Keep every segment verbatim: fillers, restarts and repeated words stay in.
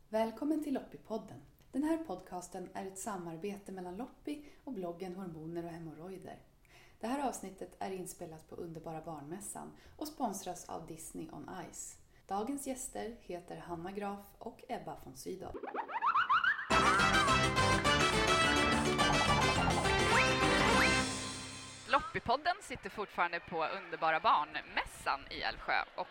Välkommen till Loppi-podden. Den här podcasten är ett samarbete mellan Loppi och bloggen Hormoner och hemorrojder. Det här avsnittet är inspelat på Underbara barnmässan och sponsras av Disney on Ice. Dagens gäster heter Hanna Graf och Ebba von Sydow. Loppi-podden sitter fortfarande på Underbara barnmässan i Älvsjö och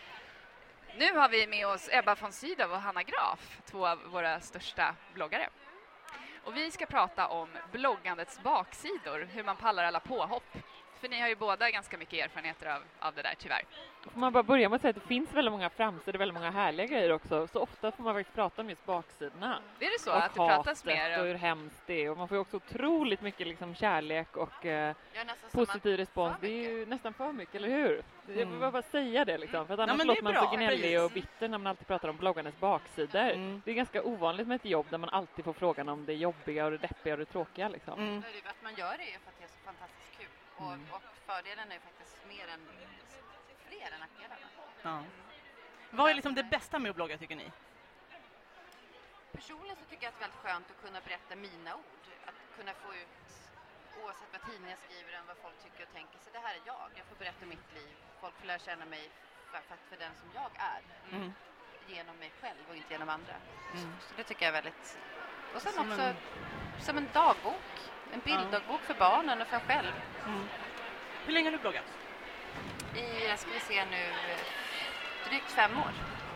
nu har vi med oss Ebba von Sydow och Hanna Graf, två av våra största bloggare. Och vi ska prata om bloggandets baksidor, hur man pallar alla påhopp. För ni har ju båda ganska mycket erfarenheter av, av det där, tyvärr. Får man bara börja med att säga att det finns väldigt många framsidor, väldigt många härliga grejer också. Så ofta får man faktiskt prata om just baksidorna. Det är det så och att det pratas mer och hur hemskt det är. Och man får ju också otroligt mycket liksom kärlek och eh, positiv respons. Det är ju nästan för mycket, eller hur? Mm. Jag vill bara säga det liksom. För att annars ja, låter man så gnällig och bitter när man alltid pratar om bloggarnas baksidor. Mm. Det är ganska ovanligt med ett jobb där man alltid får frågan om det jobbiga och det deppiga och det tråkiga liksom. Mm. Att man gör det är för att det är så fantastiskt kul. Och, mm. och fördelen är ju faktiskt mer än fler än nackdelarna. Ja. Vad är liksom det bästa med att blogga, tycker ni? Personligen så tycker jag att det är väldigt skönt att kunna berätta mina ord. Att kunna få ut, oavsett vad tidningen skriver, än vad folk tycker och tänker. Så det här är jag. Jag får berätta mitt liv. Folk får lära känna mig för, för, för den som jag är. Mm. Genom mig själv och inte genom andra. Mm. Så det tycker jag är väldigt... Och sen som också en... som en dagbok. En bilddagbok för barnen och för själv. Mm. Hur länge har du bloggat? I, ska vi se nu, drygt fem år.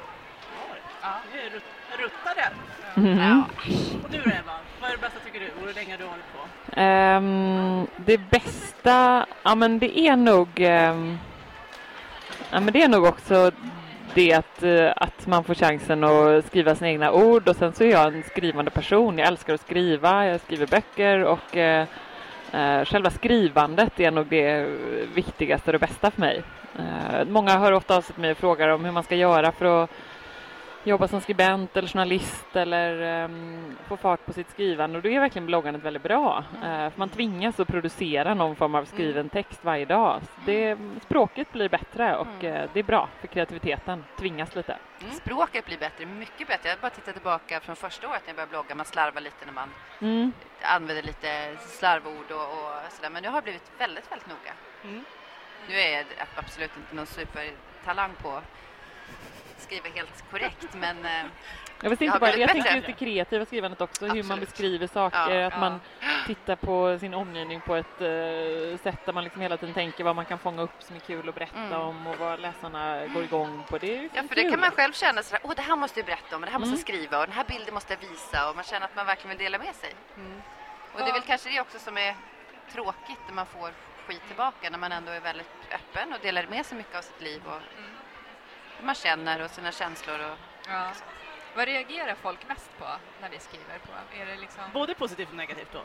Ja, det är rut- ruttade. Mm. Ja. Och du då, Eva, vad är det bästa tycker du? Och hur länge har du hållit på? Um, det bästa, ja men det är nog, um, ja men det är nog också det att, uh, att man får chansen att skriva sina egna ord. Och sen så är jag en skrivande person. Jag älskar att skriva, jag skriver böcker och uh, uh, själva skrivandet är nog det viktigaste och det bästa för mig. Uh, många hör ofta av sig till mig och frågar om hur man ska göra för att jobba som skribent eller journalist eller um, få fart på sitt skrivande. Och då är verkligen bloggandet väldigt bra. Mm. Uh, för man tvingas att producera någon form av skriven text varje dag. Det, språket blir bättre och mm. uh, det är bra för kreativiteten. Tvingas lite. Mm. Språket blir bättre, mycket bättre. Jag bara tittar tillbaka från första året när jag började blogga. Man slarvar lite när man mm. använder lite slarvord och, och sådär. Men nu har jag blivit väldigt, väldigt noga. Mm. Nu är jag absolut inte någon supertalang på skriva helt korrekt, men jag vet inte bara, jag tänker just det kreativa skrivandet också. Absolut. Hur man beskriver saker, ja, att ja. man tittar på sin omgivning på ett uh, sätt där man liksom hela tiden tänker vad man kan fånga upp som är kul att berätta mm. om och vad läsarna går igång på. Det är ja, för kul. Det kan man själv känna sådär, åh det här måste jag berätta om, det här måste jag skriva och den här bilden måste jag visa och man känner att man verkligen vill dela med sig. Mm. Och det är väl kanske det också som är tråkigt när man får skit tillbaka, när man ändå är väldigt öppen och delar med sig mycket av sitt liv och mm. man känner och sina känslor. Och ja. Vad reagerar folk mest på när vi skriver på? Är det liksom... Både positivt och negativt då?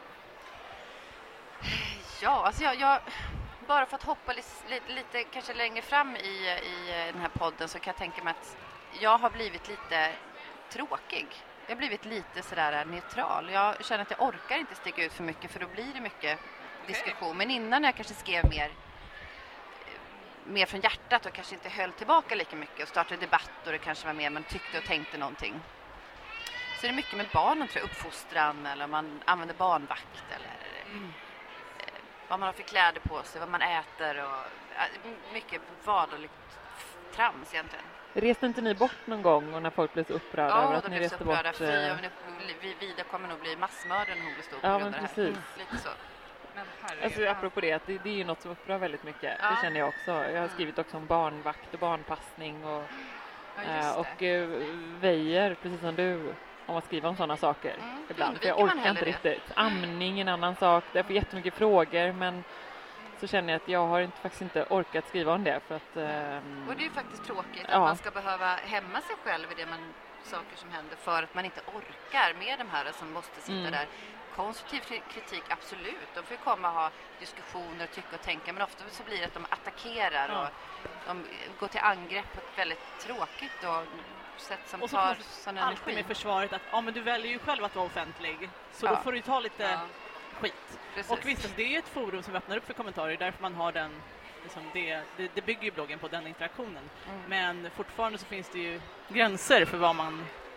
Ja, alltså jag, jag bara för att hoppa lite, lite kanske längre fram i, i den här podden så kan jag tänka mig att jag har blivit lite tråkig. Jag har blivit lite sådär neutral. Jag känner att jag orkar inte stiga ut för mycket för då blir det mycket okay. diskussion. Men innan jag kanske skrev mer mer från hjärtat och kanske inte höll tillbaka lika mycket och startade debatt och det kanske var mer man tyckte och tänkte någonting. Så det är mycket med barnen, tror jag, uppfostran eller man använder barnvakt eller mm. eh, vad man har för kläder på sig, vad man äter och eh, mycket vardagligt trams egentligen. Reste inte ni bort någon gång och när folk blev så upprörda ja, över att ni reste bort? Ja, Fy, vi, Vida kommer nog bli massmördare när hon blir stor på ja, grund av det här. Mm, lite så. Alltså, apropå det, det, det är ju något som upprör väldigt mycket. Ja. Det känner jag också. Jag har skrivit också om barnvakt och barnpassning och, ja, äh, och äh, väjer, precis som du, om att skriva om sådana saker mm. ibland. För jag orkar inte riktigt. Amning är en annan sak. Det får jättemycket frågor, men så känner jag att jag har inte, faktiskt inte orkat skriva om det. För att, ähm, och det är ju faktiskt tråkigt ja. att man ska behöva hämma sig själv i det man, saker som händer för att man inte orkar med de här som måste sitta mm. där. Konstruktiv kritik, absolut. De får komma och ha diskussioner, tycka och tänka. Men ofta så blir det att de attackerar ja. och de går till angrepp på ett väldigt tråkigt och sätt som och så tar sån energi. Alltid med försvaret att ja, men du väljer ju själv att vara offentlig. Så ja. då får du ta lite ja. skit. Precis. Och visst, det är ju ett forum som öppnar upp för kommentarer. Därför man har den, liksom det, det, det bygger ju bloggen på den interaktionen. Mm. Men fortfarande så finns det ju gränser för vad man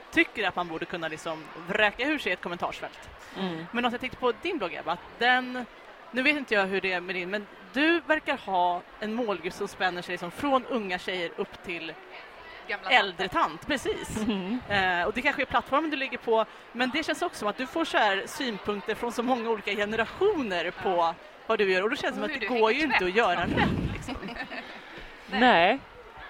tycker att man borde kunna liksom vräka ur sig ett kommentarsfält. Mm. Men något jag tänkte på din blogg, Ebba, den, nu vet inte jag hur det är med din, men du verkar ha en målgrupp som spänner sig liksom från unga tjejer upp till Gamla äldre tant, precis. Mm. Eh, och det kanske är plattformen du ligger på, men det känns också som att du får så här synpunkter från så många olika generationer på ja. vad du gör, och då känns det som att det går ju inte att göra rätt. Liksom. Nej. Nej.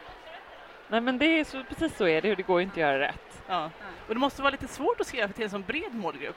Nej, men det är så, precis så är det, och det går ju inte att göra rätt. Ja. Och det måste vara lite svårt att skriva till en sån bred målgrupp.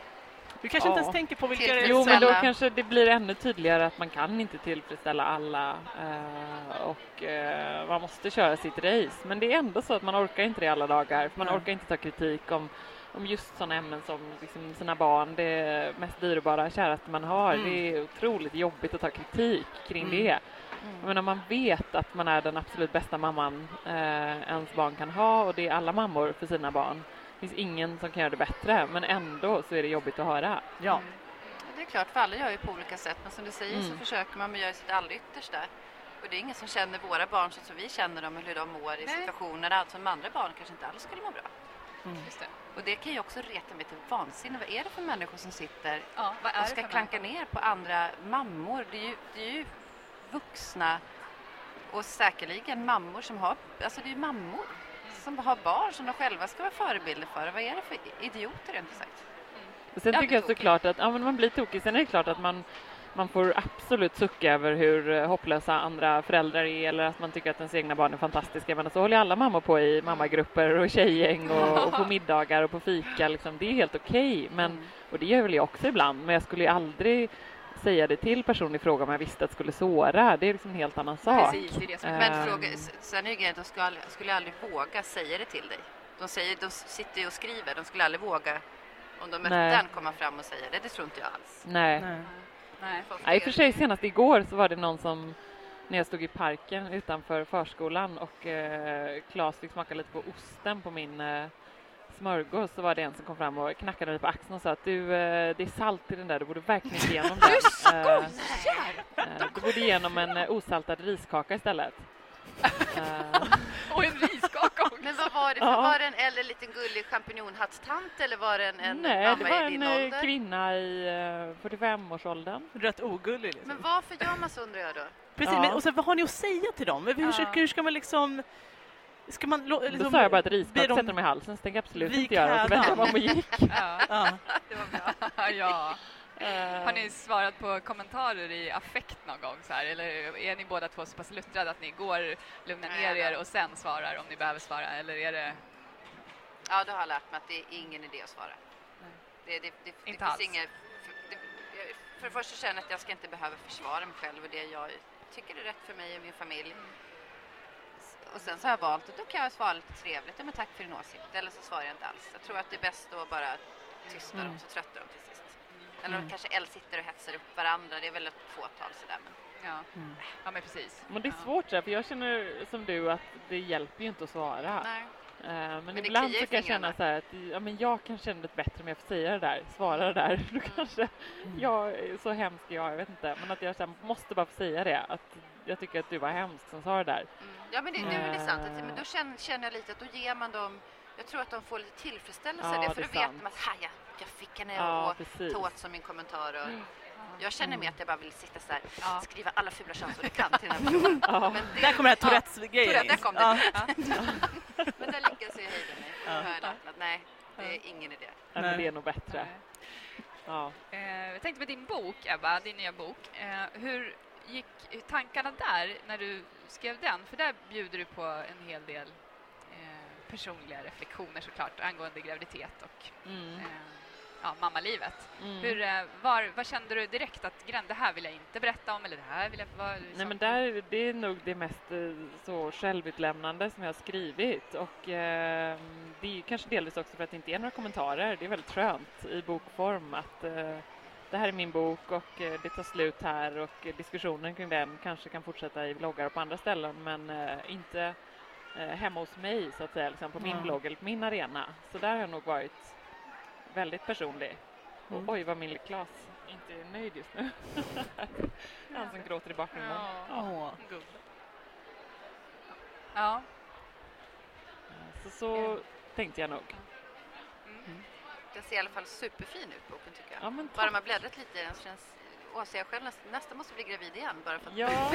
Du kanske ja. inte ens tänker på vilka... Jo, men då kanske det blir ännu tydligare att man kan inte tillfredsställa alla eh, och eh, man måste köra sitt race. Men det är ändå så att man orkar inte det alla dagar. För man Nej. orkar inte ta kritik om, om just sådana ämnen som liksom sina barn. Det är mest dyrbara, käraste man har. Mm. Det är otroligt jobbigt att ta kritik kring mm. det. Mm. Men om man vet att man är den absolut bästa mamman eh, ens barn kan ha, och det är alla mammor för sina barn. Det finns ingen som kan göra det bättre, men ändå så är det jobbigt att höra. Ja. Mm. Det är klart, för alla gör ju på olika sätt, men som du säger mm. så försöker man göra sitt allra yttersta. Och det är ingen som känner våra barn så som vi känner dem, eller hur de mår i Nej. situationer där som andra barn kanske inte alls skulle må bra. Mm. Just det. Och det kan ju också reta mig till vansinne. Vad är det för människor som sitter ja, och ska klanka ner på andra mammor? Det är ju, det är ju vuxna och säkerligen mammor som har, alltså det är ju mammor som har barn som de själva ska vara förebilder för. Vad är det för idioter, inte sagt? Mm. Och sen jag tycker jag såklart att ja, men man blir tokig. Sen är det klart att man, man får absolut sucka över hur hopplösa andra föräldrar är, eller att man tycker att ens egna barn är fantastiska. Men så håller alla mammor på i mammagrupper och tjejgäng och, och på middagar och på fika. Liksom. Det är helt okej. Okay, men, och det gör väl jag också ibland. Men jag skulle ju aldrig säga det till personen i fråga om jag visste att det skulle såra. Det är liksom en helt annan sak. Precis, det är det som... um, Men fråga, sen är det grejen att de skulle, skulle aldrig våga säga det till dig. De, säger, de sitter ju och skriver. De skulle aldrig våga, om de mötte den, komma fram och säga det. Det tror inte jag alls. Nej. Nej. Nej. Nej, i och för sig senast igår så var det någon som, när jag stod i parken utanför förskolan och eh, Claes fick smaka lite på osten på min eh, smörgås, så var det en som kom fram och knackade mig på axeln och sa att du, eh, det är salt i den där, du borde verkligen ge igenom den. Du skojar! Eh, du borde ge igenom en eh, osaltad riskaka istället. uh. Och en riskaka också. Men vad var det? För, ja. Var det en äldre liten gullig champinjonhattstant eller var det en, en Nej, mamma det var i din en ålder? Kvinna i uh, fyrtiofem-årsåldern. Rätt ogullig liksom. Men varför gör man så, undrar jag då? Precis, ja. Men, och så vad har ni att säga till dem? Hur, ja. hur ska man liksom... Ska man liksom, då sa jag bara att riskak de... sätter dem i halsen, så tänker jag absolut inte göra. Så väntar man och gick. Ja. Ja. Det var bra. Ja. Uh, har ni svarat på kommentarer i affekt någon gång så här? Eller är ni båda två så pass luttrade att ni går, lugnar ner er och sen svarar om ni behöver svara? Eller är det... Ja, då har jag lärt mig att det är ingen idé att svara. Nej. Det, det, det, det inte finns alls. Inget, för, det, för det första känner jag att jag ska inte behöva försvara mig själv och det jag tycker är rätt för mig och min familj. Mm. Och sen så har jag valt att då kan jag svara lite trevligt. Ja, men tack för din åsikt. Eller så svarar jag inte alls. Jag tror att det är bäst att bara tysta mm. dem, så tröttar de till sist. Eller mm. de kanske el sitter och hetsar upp varandra. Det är väl ett fåtal sådär. Men... Ja. Mm. Ja, men precis. Men det är svårt där, för jag känner som du att det hjälper ju inte att svara. Nej. Uh, men, men ibland så kan jag känna så här att ja, men jag kan känna det bättre om jag får säga det där, svara det där. Då kanske mm. jag är så hemsk, jag, jag vet inte. Men att jag så här, måste bara få säga det. Att jag tycker att du var hemsk som sa det där. Mm. Ja, men det, nu är det sant. Att, men då känner, känner jag lite att då ger man dem, jag tror att de får lite tillfredsställelse. Ja, det, för då vet de att haja, jag fick henne ja, och ta åt som min kommentar. Och mm. Jag känner mm. mig att jag bara vill sitta så här, ja. skriva alla fula känslor jag kan till den här personen. Ja. Men det, där kommer det här Tourettes-grejen. Ja, där kom det. Ja. Ja. Men där lyckas jag hejda mig. Och ja. Hör att nej, det är ingen idé. Nej, men det är nog bättre. Ja. Eh, jag tänkte med din bok, Ebba, din nya bok. Eh, hur gick tankarna där när du skrev den? För där bjuder du på en hel del eh, personliga reflektioner såklart angående graviditet och mm. eh, ja, mammalivet. Mm. Hur, eh, var, vad kände du direkt att det här vill jag inte berätta om eller det här vill jag... Var, liksom... Nej, men där, det är nog det mest eh, så självutlämnande som jag har skrivit och eh, det är kanske delvis också för att det inte är några kommentarer. Det är väldigt skönt i bokform att eh, det här är min bok och eh, det tar slut här och eh, diskussionen kring den kanske kan fortsätta i vloggar och på andra ställen men eh, inte eh, hemma hos mig så att säga, liksom på min mm. blogg eller på min arena. Så där har jag nog varit väldigt personlig. Mm. Och oj vad min Claes inte är nöjd just nu. Han som gråter i bakgrunden. Ja. Ja. Ja. Så så mm. tänkte jag nog. Den ser i alla fall superfin ut, boken, tycker jag. Ja, men bara man bläddrat lite i den så känns... Åh, så jag själv nästan, nästan måste bli gravid igen bara för att... Ja,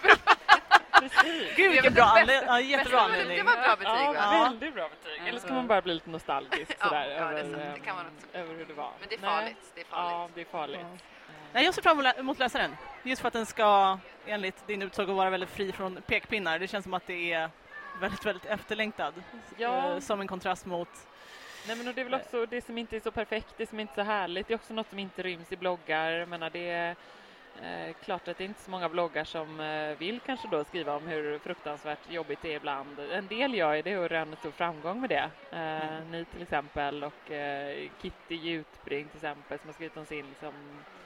precis. Gud, vilken bra anledning. Ja, jättebra anledning. Det var bra betyg, ja, va? väldigt bra betyg. Eller ska man bara bli lite nostalgisk ja, sådär, ja, över, det, det kan man också. över hur det var. Men det är farligt. Nej. Det är farligt. Ja, det är farligt. Ja. Nej, jag ser fram emot läsa den. Just för att den ska, enligt din utsago, vara väldigt fri från pekpinnar. Det känns som att det är väldigt, väldigt efterlängtad. Ja. Som en kontrast mot... Nej, men och det är väl också det som inte är så perfekt, det som inte är så härligt. Det är också något som inte ryms i bloggar. Jag menar, det är eh, klart att det är inte så många bloggar som eh, vill kanske då skriva om hur fruktansvärt jobbigt det är ibland. En del gör det och röner stor framgång med det. Eh, mm. Ni till exempel och eh, Kitty Jutbring till exempel som har skrivit om sin liksom,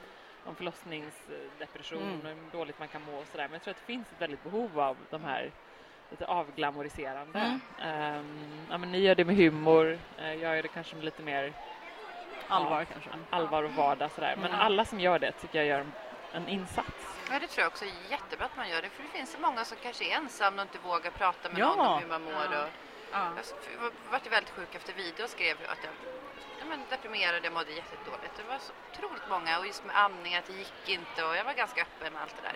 om förlossningsdepression mm. och hur dåligt man kan må och sådär. Men jag tror att det finns ett väldigt behov av de här lite avglamoriserande. Mm. Um, ja, men ni gör det med humor. Uh, jag gör det kanske med lite mer allvar, ja, kanske. allvar och vardag sådär. Men mm. alla som gör det tycker jag gör en, en insats. Ja, det tror jag också är jättebra att man gör det. För det finns så många som kanske är ensamma och inte vågar prata med ja. någon om hur man mår. Och, ja. Jag var väldigt sjuk efter video och skrev att jag ja, men deprimerade och mådde jättedåligt. Det var så otroligt många och just med amning att det gick inte och jag var ganska öppen med allt det där.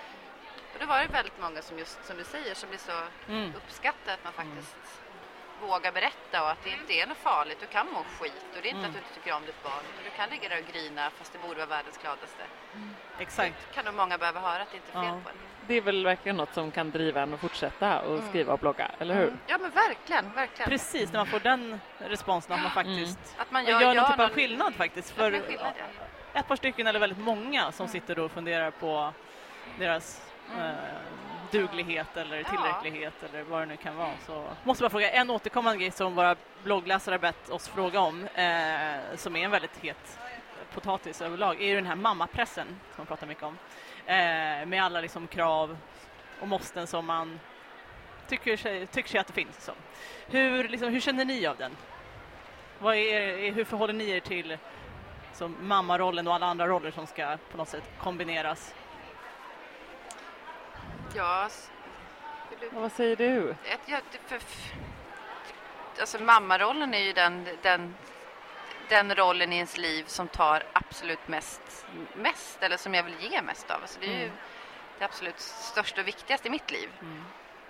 Och då var det väldigt många som just som du säger som blir så mm. uppskattat att man faktiskt mm. vågar berätta och att det inte är något farligt. Du kan må skit och det är inte mm. att du inte tycker om ditt barn. Du kan ligga där och grina fast det borde vara världens gladaste. Mm. Exakt. Det kan nog många behöva höra att det inte är fel ja. på en. Det är väl verkligen något som kan driva en att fortsätta och mm. skriva och blogga, eller hur? Mm. Ja, men verkligen, verkligen. Precis, när man får den responsen att man faktiskt mm. att man gör, gör gör någon typ av någon... skillnad faktiskt. För skillnad, ja. ett par stycken eller väldigt många som mm. sitter och funderar på deras mm. eh, duglighet eller tillräcklighet ja. eller vad det nu kan vara. Så måste jag fråga en återkommande grej som våra bloggläsare bett oss fråga om eh, som är en väldigt het potatis överlag är ju den här mammapressen som man pratar mycket om. Eh, med alla liksom krav och måsten som man tycker sig, tycker sig att det finns. Så. Hur, liksom, hur känner ni av den? Vad är, hur förhåller ni er till som mammarollen och alla andra roller som ska på något sätt kombineras? Ja, du... vad säger du? Ja, för, för, alltså mammarollen är ju den, den, den rollen i ens liv som tar absolut mest, mest eller som jag vill ge mest av. Alltså det är mm. ju det absolut största och viktigaste i mitt liv. Mm.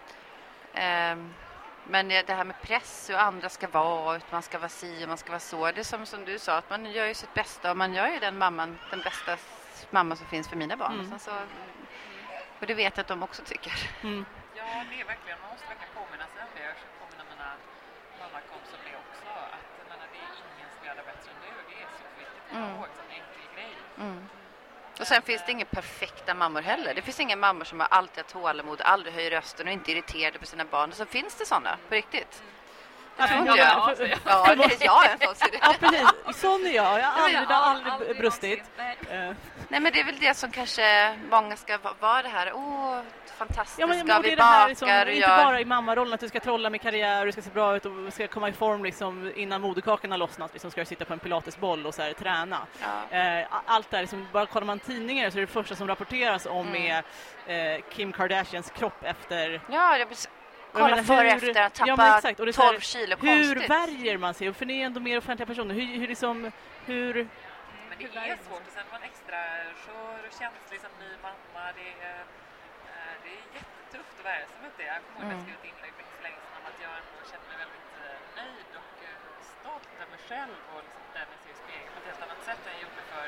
Um, men det här med press och andra ska vara, att man ska vara si och man ska vara så. Det är som, som du sa, att man gör ju sitt bästa och man gör ju den mamman, den bästa mamma som finns för mina barn. Mm. Så, och det vet jag att de också tycker. Mm. Ja, det är verkligen, man måste verkligen påminna sig om det. Jag ska påminna mina mammakompisar om det också. Att menar, det är ingen som gör det bättre än du. Det är så viktigt att mm. ihåg som en enkel grej. Mm. Och sen finns det inga perfekta mammor heller. Det finns inga mammor som har alltid tålamod, aldrig höjer rösten och inte är irriterade på sina barn. Och så finns det såna, på riktigt. Det tror inte jag. Ja, ja, det är jag en sån. Ja, precis. Sån är jag. Jag har aldrig, det har aldrig brustit. Nej, men det är väl det som kanske många ska vara det här. Åh, fantastiskt. Ja, men, ska men vi det här bakar liksom, och inte gör... bara i mammarollen att du ska trolla med karriär och du ska se bra ut och ska komma i form liksom, innan moderkakan har lossnat. Liksom, ska du sitta på en pilatesboll och så här, träna. Ja. Eh, allt där, liksom, bara kollar man tidningar så är det första som rapporteras om mm. är eh, Kim Kardashians kropp efter... Ja, det blir... Kolla före efter att tappa ja, exakt. Och det tolv kilo hur konstigt. Värjer man sig? För ni är ändå mer offentliga personer. Hur, hur liksom... Hur... Men det är svårt att sätta man extra skör och känslig som ny mamma. Det är, äh, det är jättetufft att värja sig mot det. Jag kommer ihåg att jag skrev ett inlägg för inte länge sedan om att jag ändå känner mig väldigt uh, nöjd och uh, stolt över mig själv och liksom där jag ser i spegeln på ett helt annat sätt än jag gjorde för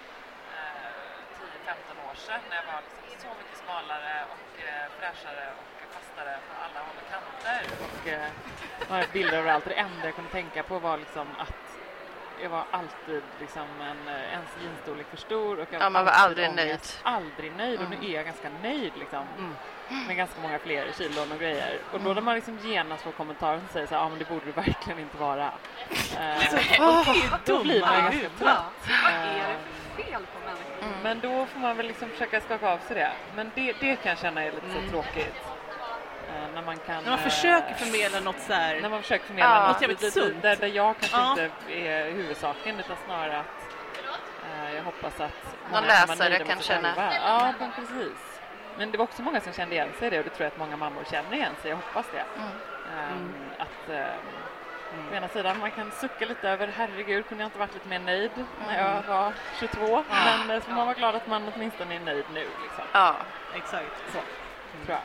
uh, tio femton år sedan när jag var liksom så mycket smalare och uh, fräschare och fastare på alla håll och kanter och uh, några bilder överallt. Det enda jag kunde tänka på var liksom att jag var alltid liksom en, en jeansstorlek för stor. Och jag ja, man var aldrig nöjd. Aldrig nöjd. Mm. Och nu är jag ganska nöjd liksom. Mm. Med ganska många fler kilon och grejer. Och då när man liksom genast får kommentarer som säger så här, ja men det borde du verkligen inte vara. uh, oh, då blir man ganska trött. Vad är det för fel på människor? Mm. Men då får man väl liksom försöka skaka av sig det. Men det, det kan jag känna är lite mm. så tråkigt. När man, kan, när man försöker förmedla något så här... När man försöker förmedla ja, något lite sunt. Där, där jag kanske ja. inte är huvudsaken utan snarare att äh, jag hoppas att någon läsare kan känna. Ja, men precis. Men det var också många som kände igen sig det och det tror jag att många mammor känner igen sig. Jag hoppas det. Mm. Um, att, um, Mm. På ena sidan man kan sucka lite över, herregud, kunde jag inte varit lite mer nöjd mm. när jag var tjugotvå. Mm. Men så man var glad att man åtminstone är nöjd nu. Liksom. Ja, exakt. Så, mm. tror jag.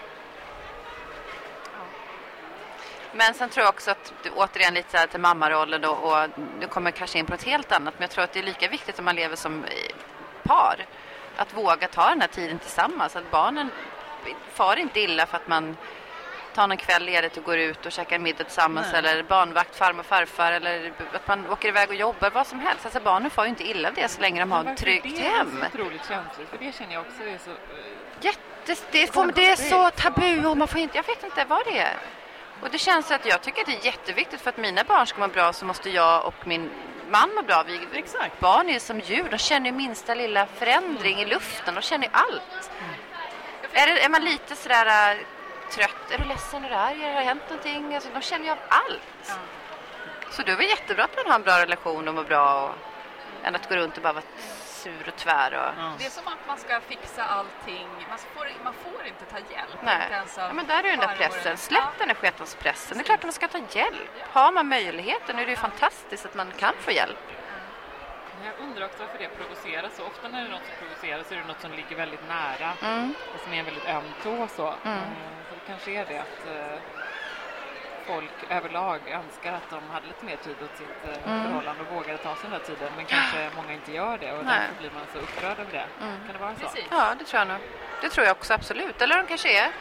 Men sen tror jag också att du, återigen lite så här till mammarollen då, och du kommer kanske in på något helt annat, men jag tror att det är lika viktigt om man lever som par att våga ta den här tiden tillsammans, att barnen far inte illa för att man tar en kväll ledigt och går ut och käkar middag tillsammans. Nej. Eller barnvakt, farmor och farfar, eller att man åker iväg och jobbar, vad som helst. Alltså barnen får ju inte illa av det så länge de har ett tryggt hem. Det är så otroligt känsligt, för det känner jag också är så... Jättes, det, får, det är så tabu och man får inte, jag vet inte vad det är. Och det känns att jag tycker att det är jätteviktigt, för att mina barn ska må bra så måste jag och min man må bra. Vi, Exakt. Barn är som djur, de känner ju minsta lilla förändring mm. i luften, de känner ju allt. Mm. Är, det, är man lite sådär uh, trött, är du ledsen, är du arg, har det hänt någonting? Alltså, de känner ju av allt. Mm. Så det är väl jättebra att man har en bra relation och mår bra, och, än att gå runt och bara vara sur och tvär. Och... Mm. Det är som att man ska fixa allting. Man får, man får inte ta hjälp. Nej. Inte ens ja, men där är den där pressen. Släpp ja. den där sketonspressen. Det är klart att man ska ta hjälp. Har man möjligheten, nu är det ju fantastiskt att man kan få hjälp. Jag undrar också varför det provoceras. Så ofta när det är något som provoceras så är det något som ligger väldigt nära. Mm. Och som är en väldigt öm tå. Så. Mm. så det kanske är det att uh, folk överlag önskar att de hade lite mer tid åt sitt uh, mm. förhållande och vågade ta sig den där tiden. Men kanske många inte gör det, och Nej. därför blir man så upprörd över det. Mm. Kan det vara så? Precis. Ja, det tror jag nog. Det tror jag också absolut. Eller de kanske är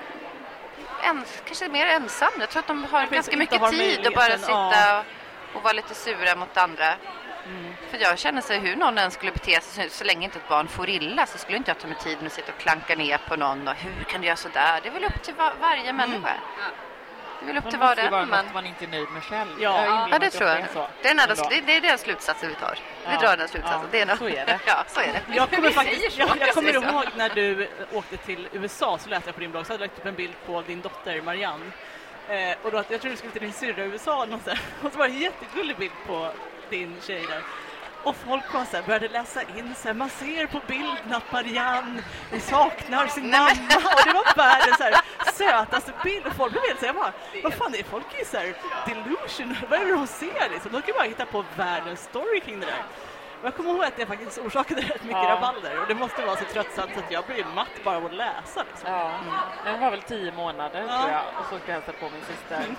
ens, kanske mer ensamma. Jag tror att de har ganska mycket tid att bara sitta ja. och, och vara lite sura mot andra. Mm. För jag känner sig hur någon än skulle bete sig, så länge inte ett barn får illa, så skulle inte jag ta mig tiden att sitta och klanka ner på någon. Och hur kan du göra så där? Det är väl upp till var, varje människa. Mm. Det är väl upp till var det man... man inte är nöjd med själv. Ja, ja, ja det tror jag. Det är, det, är nära, det, det är den slutsatsen vi tar. Vi ja. drar den slutsatsen. Ja, det är något. så är det. Ja, så är det. Jag kommer faktiskt jag, jag kommer ihåg när du åkte till U S A, så läste jag på din blogg, så hade du lagt upp en bild på din dotter Marianne. Eh, och då, jag tror du skulle till din syrra i U S A någonstans. Och så var det en jättegullig bild på din tjej där. Och folk kom så här, började läsa in så här, man ser på bilden att Marianne saknar sin mamma. Och det var världens så här, sötaste bild. Och folk blev helt så här, jag bara, vad fan är folk är så här delusional? Vad är det de ser liksom? De kan bara hitta på världens story kring det där. Och jag kommer ihåg att det faktiskt orsakade rätt mycket ja. rabalder. Och det måste vara så tröttsamt så att jag blir matt bara av att läsa. Liksom. Ja, mm. Den var väl tio månader ja. tror jag. Och så ska jag hälsa på min syster. Mm.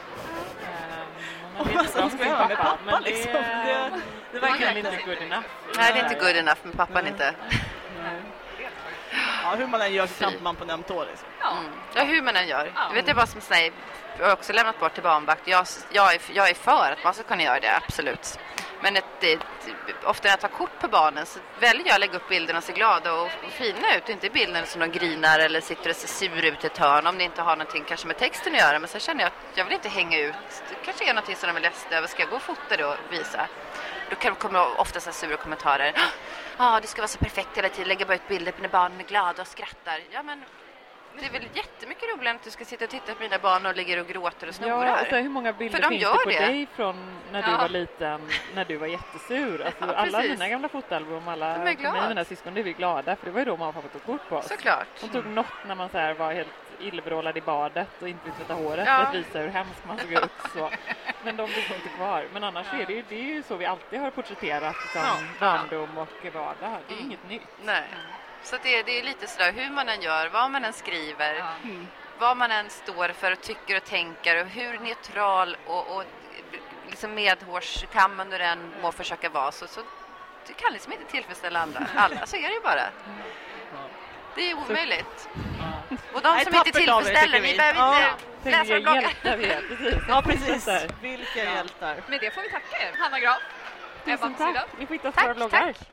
Um, och vad som ska jag göra med pappa, men liksom. Det, det, det verkar inte good enough. Nej, det är inte good enough med pappan mm. inte. Mm. Ja, hur man än gör så trampar man på den tå liksom. Mm. Ja, hur man än gör. Ja. Du vet, det är bara som säger, jag har också lämnat bort till barnvakt. Jag, jag, är, jag är för att man ska kunna göra det, absolut. Men ett, det, ofta när jag tar kort på barnen så väljer jag att lägga upp bilderna och se glada och, och fina ut. Inte bilderna som de grinar eller sitter och ser sur ut i ett hörn, om det inte har någonting kanske med texten att göra. Men så känner jag att jag vill inte hänga ut. Det kanske är någonting som de är ledsna över. Ska jag gå och fota det och visa? Då kan det komma ofta så sura kommentarer. Ja, ah, det ska vara så perfekt hela tiden. Lägga bara ut bilder på när barnen är glada och skrattar. Ja, men... Det är väl jättemycket roligt att du ska sitta och titta på mina barn och ligger och gråter och snorar. Ja, alltså, hur många bilder de finns det på det. dig från när du ja. var liten, när du var jättesur? Alltså, ja, alla mina gamla fotoalbum, alla mina syskon, det är vi glada, för det var ju då man har fått kort på oss. Såklart. De tog något när man så här var helt illvrålad i badet och inte ville tvätta håret ja. för att visa hur hemskt man såg ut. Så. Men de blir inte kvar. Men annars ja. är det, ju, det är ju så vi alltid har porträtterat som ja. barndom och vardag. Det är mm. inget nytt. Nej. Så det är, det är lite sådär hur man än gör, vad man än skriver, ja. mm. vad man än står för och tycker och tänker och hur neutral och, och liksom medhårskammen du än må försöka vara, så, så du kan liksom inte tillfredsställa andra. Alla, så är det ju bara. Det är omöjligt. Ja. Och de som inte tillfredsställer, ni behöver ja. inte läsa och blogga. Precis. Ja, precis. Vilka ja. hjältar. Men det får vi tacka er. Hanna Graf. Tusen tack. Ni får hitta våra bloggar.